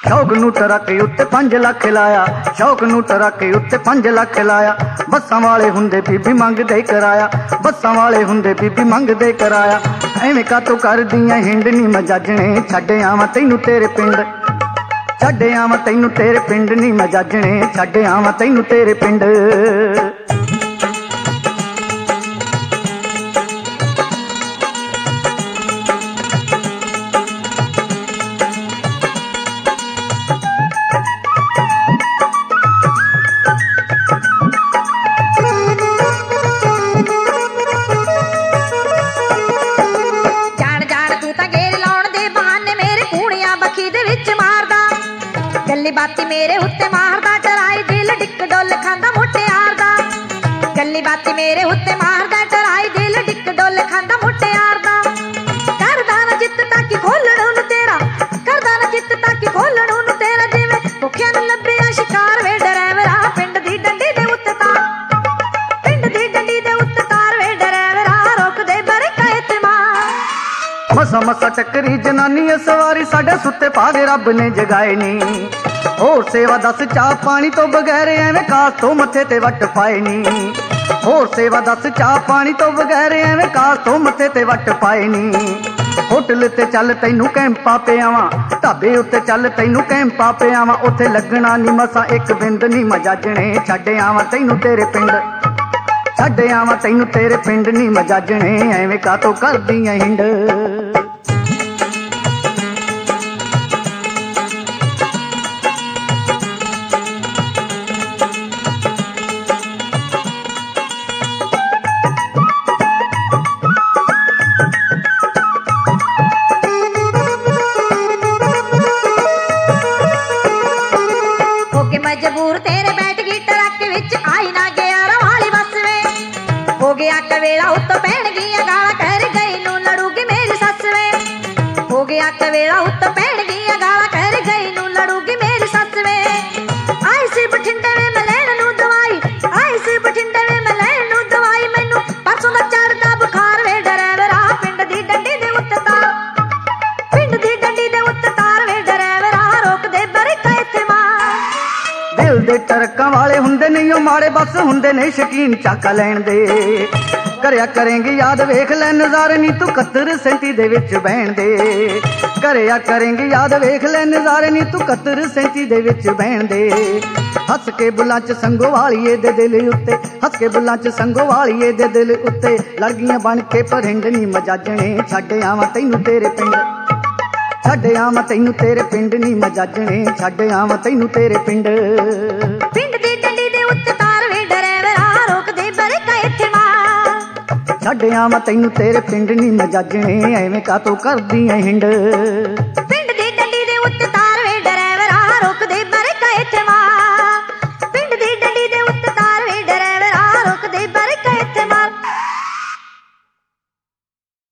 शौक नूं ट्रक उत्ते 5 लाख लाया, शौक नूं ट्रक उत्ते 5 लाख लाया। बसां वाले हुंदे बीबी मंगदे कराया, बसां वाले हुंदे बीबी मंगदे कराया। एवें कातों करदियां हिंड नी मजाजणे, छड्ड आवां तैनूं तेरे पिंड, छड्ड आवां तैनूं तेरे पिंड नी मजाजणे, छड्ड आवां तैनूं तेरे पिंड। गल्ली बाती मेरे उत्ते मारदा, डराई दिल डिक डोल खांदा मुटियार दा। गल्ली बाती मेरे उत्ते मारदा, डराई दिल डिक डोल खांदा मुटियार दा। करदा ना चित्त ताकि खोलण नूं तेरा, करदा ना चित्त ताकि खोलण नूं तेरा। जिवें भुखियां नूं लभ्या शिकार वे डराइवरा, पिंड दी डंडी दे उत्ते तार, पिंड दी डंडी दे उत्ते तार वे डराइवरा, रोक दे बरका इत्तेमार। मसा मसा टकरी जनानी सवारी, साडे सुत्ते पागे रब ने जगाए नी। होर सेवा दस चाह पानी तो बगैर, एवें कास तो मथे ते वट पाए नी। होर सेवा दस चाह पानी तो बगैर, एवें कास तो मथे ते वट पाए नी। होटल ते चल तैनूं कैंपा पे आवां, ढाबे उत्ते चल तैनूं कैंपा पे आवां। उत्थे लगना नी मसा एक बिंद नी मजाजणे, छड्ड आवां तैनूं तेरे पिंड, छड्ड आवां तैनूं तेरे पिंड नी मजाजणे, एवें कातों करदियां हिंड। मजबूर तेरे बैठ गई ट्रक विच, आई ना गया रवाली बस वे। हो गया कवेला उत्तों पैण गियां गालां, कर गई नूं लड़ूगी मेरी सस वे। हो गया कवेला उत्तों पैण गियां गालां, कर गई नूं लड़ूगी मेरी सस वे। आई सी बठिंडे वे मैं लैण नूं दवाई, आई सी बठिंडे वे मैं लैण नूं दवाई। मैनूं परसों दा चढ़दा बुखार वे डराइवरा, पिंड दी डंडी दे उत्ते तार, पिंड दी डंडी दे उत्ते तार वे डराइवरा, रोक दे बरका इत्तेमार। दिल दे टरकां वाले हुंदे नहीं ओ माड़े, बस हुंदे ने शकीन चाका लैण दे। करिया करेंगे याद वेख लै नज़ारे नी तू 71 सेंटी दे विच बहण दे। करिया करेंगे याद वेख लै नज़ारे नी तू 71 सेंटी दे विच बहण दे। हस के बुलां च संगो वालिए दे दिल उत्ते, हस के बुलां च संगो वालिए दे दिल उत्ते। लड़ गईयां बन के परिंड नी मजाजणे, छड्ड आवां तैनूं तेरे पिंड, छड्ड आवां तैनूं तेरे पिंड नी मजाजणे, छड्ड आवां तैनूं तेरे पिंड। पिंड दी डंडी दे उत्ते तार वे डराइवरा, रोक दे बरका इत्तेमार। छड्ड आवां तैनूं तेरे पिंड नी मजाजणे, एवें कातों करदियां हिंड।